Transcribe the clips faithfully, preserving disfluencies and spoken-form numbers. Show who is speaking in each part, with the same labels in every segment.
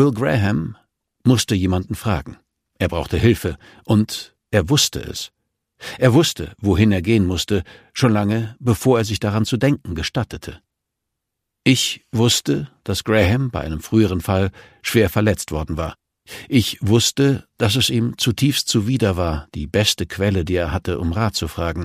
Speaker 1: Will Graham musste jemanden fragen. Er brauchte Hilfe, und er wusste es. Er wusste, wohin er gehen musste, schon lange, bevor er sich daran zu denken gestattete. Ich wusste, dass Graham bei einem früheren Fall schwer verletzt worden war. Ich wusste, dass es ihm zutiefst zuwider war, die beste Quelle, die er hatte, um Rat zu fragen.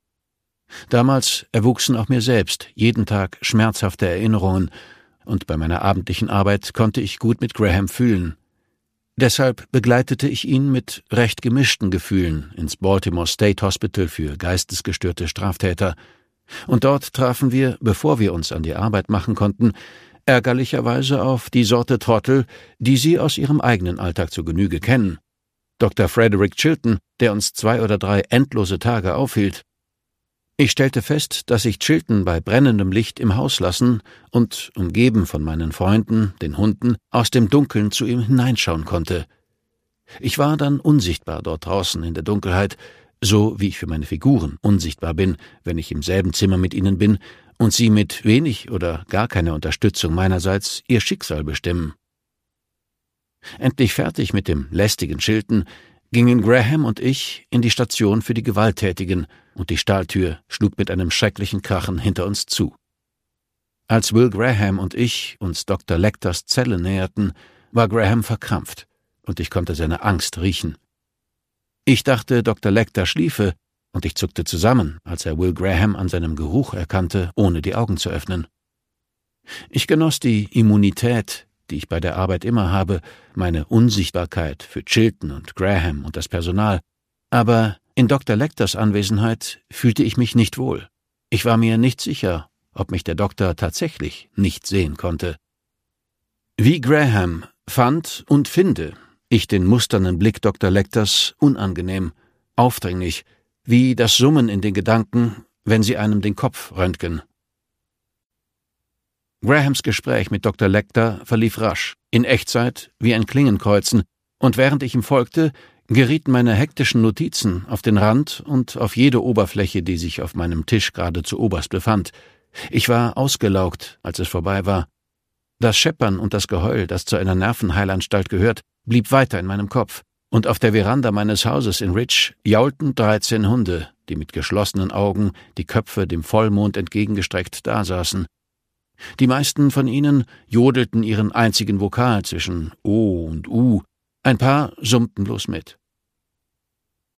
Speaker 1: Damals erwuchsen auch mir selbst jeden Tag schmerzhafte Erinnerungen, und bei meiner abendlichen Arbeit konnte ich gut mit Graham fühlen. Deshalb begleitete ich ihn mit recht gemischten Gefühlen ins Baltimore State Hospital für geistesgestörte Straftäter, und dort trafen wir, bevor wir uns an die Arbeit machen konnten, ärgerlicherweise auf die Sorte Trottel, die Sie aus Ihrem eigenen Alltag zu Genüge kennen. Doktor Frederick Chilton, der uns zwei oder drei endlose Tage aufhielt. Ich stellte fest, dass ich Chilton bei brennendem Licht im Haus lassen und, umgeben von meinen Freunden, den Hunden, aus dem Dunkeln zu ihm hineinschauen konnte. Ich war dann unsichtbar dort draußen in der Dunkelheit, so wie ich für meine Figuren unsichtbar bin, wenn ich im selben Zimmer mit ihnen bin und sie mit wenig oder gar keiner Unterstützung meinerseits ihr Schicksal bestimmen. Endlich fertig mit dem lästigen Chilton, gingen Graham und ich in die Station für die Gewalttätigen, und die Stahltür schlug mit einem schrecklichen Krachen hinter uns zu. Als Will Graham und ich uns Doktor Lecters Zelle näherten, war Graham verkrampft, und ich konnte seine Angst riechen. Ich dachte, Doktor Lecter schliefe, und ich zuckte zusammen, als er Will Graham an seinem Geruch erkannte, ohne die Augen zu öffnen. Ich genoss die Immunität, die ich bei der Arbeit immer habe, meine Unsichtbarkeit für Chilton und Graham und das Personal, aber in Doktor Lecters Anwesenheit fühlte ich mich nicht wohl. Ich war mir nicht sicher, ob mich der Doktor tatsächlich nicht sehen konnte. Wie Graham fand und finde ich den musternden Blick Doktor Lecters unangenehm, aufdringlich, wie das Summen in den Gedanken, wenn sie einem den Kopf röntgen. Grahams Gespräch mit Doktor Lecter verlief rasch, in Echtzeit wie ein Klingenkreuzen, und während ich ihm folgte, gerieten meine hektischen Notizen auf den Rand und auf jede Oberfläche, die sich auf meinem Tisch gerade zu oberst befand. Ich war ausgelaugt, als es vorbei war. Das Scheppern und das Geheul, das zu einer Nervenheilanstalt gehört, blieb weiter in meinem Kopf, und auf der Veranda meines Hauses in Rich jaulten dreizehn Hunde, die mit geschlossenen Augen, die Köpfe dem Vollmond entgegengestreckt dasaßen. Die meisten von ihnen jodelten ihren einzigen Vokal zwischen O und U, ein paar summten bloß mit.